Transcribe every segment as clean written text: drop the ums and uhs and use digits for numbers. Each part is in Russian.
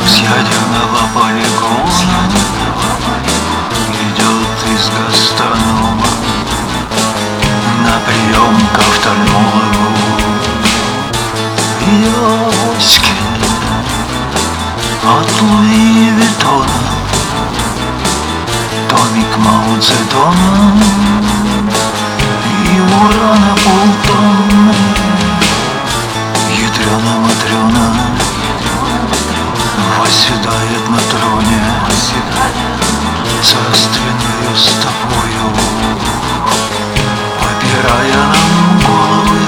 С ядерного полигона идет из гастронома на прием к офтальмологу. Ее авоськи от Луи Виттона, томик Мао Цзэдуна и урана полтонны. Ядрена-матрена восседает на троне, царственную с тобою, попирая нам головы.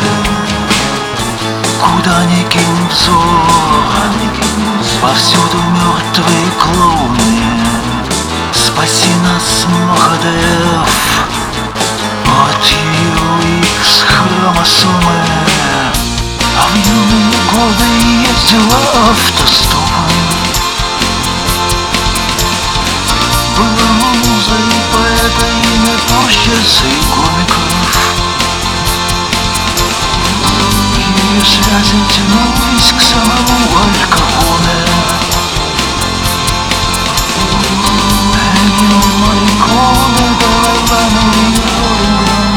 Куда ни кинь взор, повсюду мертвые клоуны. Спаси нас, Махадев, от UX хромосомы. А в юные годы ездила автостопом, была музой поэта и натурщицы и комиков. Ее связи тянулись к самому Аль Капоне. Эннио Морриконе, Далай-Лама и Роллинг.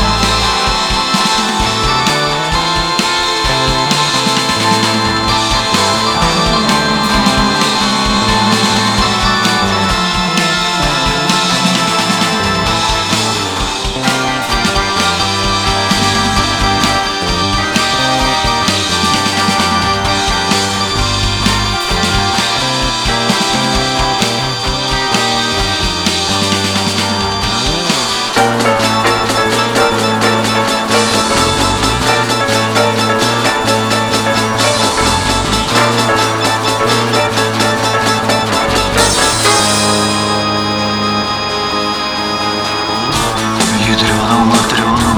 Ядрена-матрена,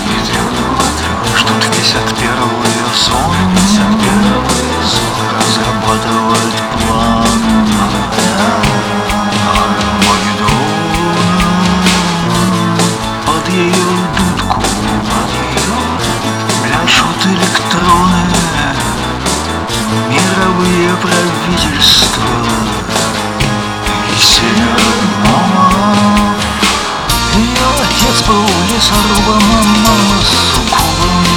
ждут 51-го ее сон, разрабатывает план Армагеддона. Под ее дудку пляшут электроны, мировые правительства и северного. Ее отец был лесорубом, а мама суккубом.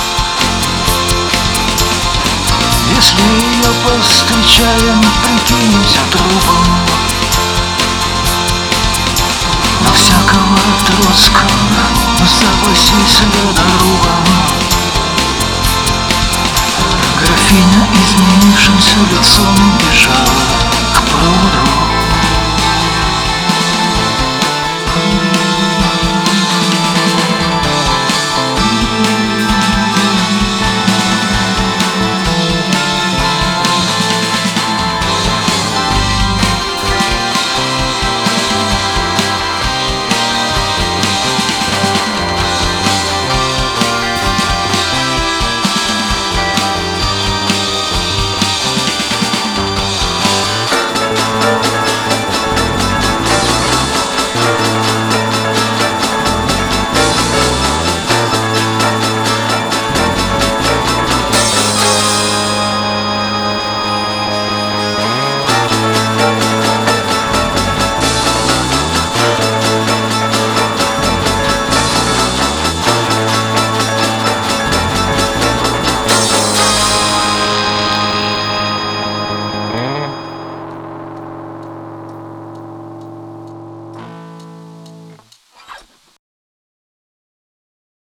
Если ее повстречаем, прикинемся трупом. На всякого Троцкого согласись ледорубом. Графиня изменившимся лицом бежала к пруду.